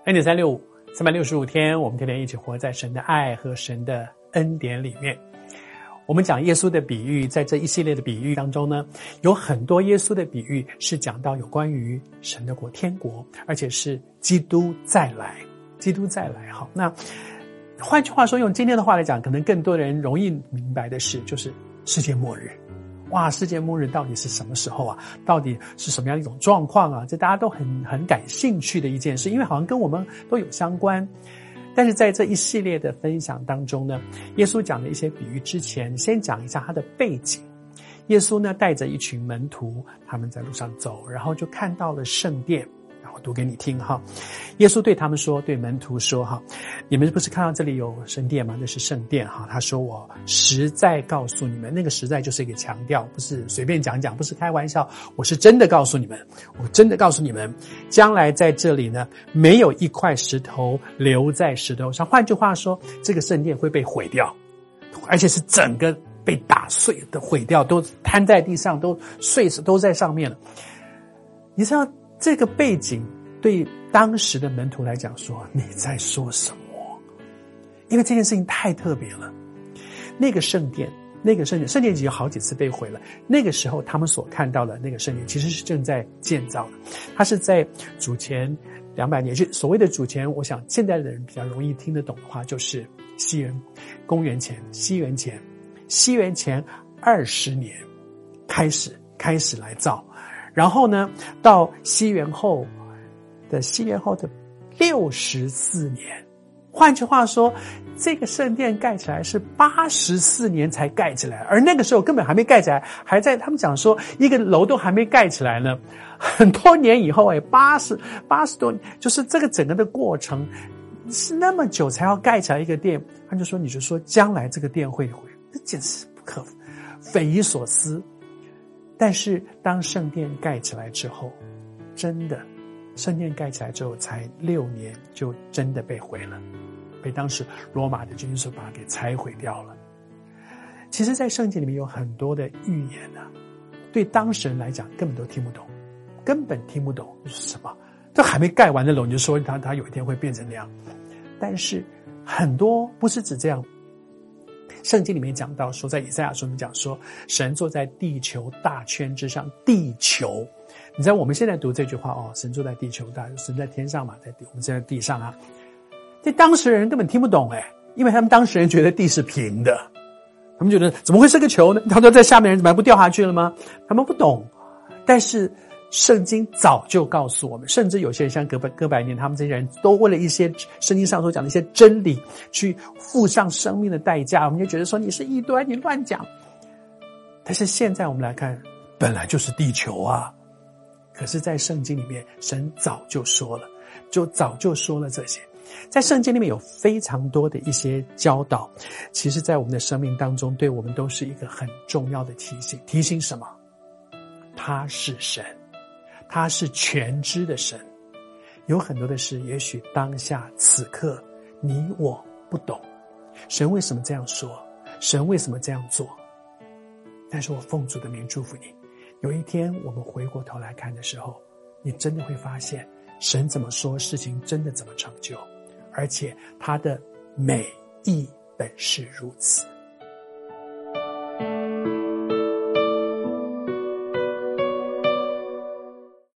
恩典365 365天，我们天天一起活在神的爱和神的恩典里面。我们讲耶稣的比喻，在这一系列的比喻当中呢，有很多耶稣的比喻是讲到有关于神的国、天国，而且是基督再来。基督再来。好，那换句话说，用今天的话来讲，可能更多人容易明白的是，就是世界末日。哇，世界末日到底是什么时候啊？到底是什么样的一种状况啊？这大家都很感兴趣的一件事，因为好像跟我们都有相关。但是在这一系列的分享当中呢，耶稣讲的一些比喻之前，先讲一下他的背景。耶稣呢带着一群门徒，他们在路上走，然后就看到了圣殿。我读给你听哈。耶稣对他们说，对门徒说哈，你们不是看到这里有圣殿吗？那是圣殿哈。他说，我实在告诉你们，那个实在就是一个强调，不是随便讲讲，不是开玩笑，我是真的告诉你们，我真的告诉你们，将来在这里呢，没有一块石头留在石头上。换句话说，这个圣殿会被毁掉，而且是整个被打碎的毁掉，都摊在地上，都碎死，都在上面了。你知道这个背景对当时的门徒来讲说，你在说什么？因为这件事情太特别了。那个圣殿圣殿已经有好几次被毁了。那个时候他们所看到的那个圣殿其实是正在建造的，它是在主前200年，就所谓的主前，我想现在的人比较容易听得懂的话，就是西元前20年开始来造。然后呢，到西元后的64年，换句话说，这个圣殿盖起来是84年才盖起来，而那个时候根本还没盖起来，还在他们讲说一个楼都还没盖起来呢。很多年以后80多年，就是这个整个的过程是那么久才要盖起来一个殿。他就说，你就说将来这个殿会毁，这简直不可匪夷所思。但是当圣殿盖起来之后，真的圣殿盖起来之后才6年就真的被毁了，被当时罗马的军事把它给拆毁掉了。其实在圣经里面有很多的预言啊，对当事人来讲根本都听不懂，是什么，这还没盖完的楼你就说它有一天会变成那样。但是很多不是只这样，圣经里面讲到说，在以赛亚书里面讲说，神坐在地球大圈之上。地球，你知道我们现在读这句话哦，神坐在地球大，神在天上嘛，我们现在地上啊。这当时人根本听不懂因为他们当时人觉得地是平的，他们觉得怎么会是个球呢？他说在下面人怎么还不掉下去了吗？他们不懂。但是圣经早就告诉我们，甚至有些人像哥白尼，他们这些人都为了一些圣经上所讲的一些真理去付上生命的代价，我们就觉得说你是异端，你乱讲。但是现在我们来看，本来就是地球啊。可是在圣经里面，神早就说了这些。在圣经里面有非常多的一些教导，其实在我们的生命当中，对我们都是一个很重要的提醒。提醒什么？他是神，他是全知的神。有很多的事，也许当下此刻你我不懂，神为什么这样说，神为什么这样做。但是我奉主的名祝福你，有一天我们回过头来看的时候，你真的会发现神怎么说，事情真的怎么成就，而且他的美意本是如此。